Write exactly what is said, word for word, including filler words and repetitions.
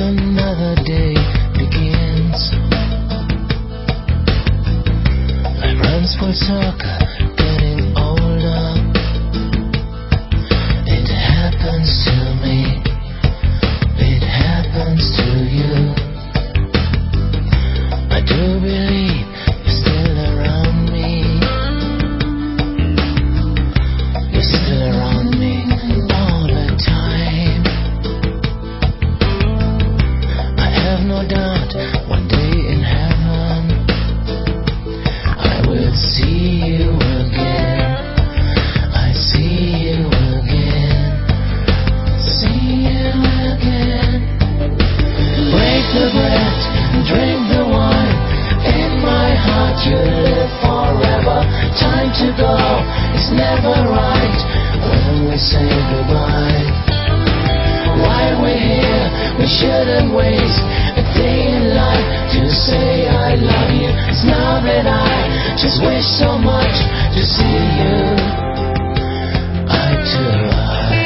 another day begins. I run sports soccer, getting older. It happens to me, it happens to you. I do believe you're still around me. You're still around me all the time. I have no doubt one day in heaven I will see you again. I see you again. See you again. Break the bread, drink the wine. In my heart you live forever. Time to go, it's never right when we say goodbye. While we're here, we shouldn't waste a day in life to say I love you. It's now that I just wish so much to see you eye to eye.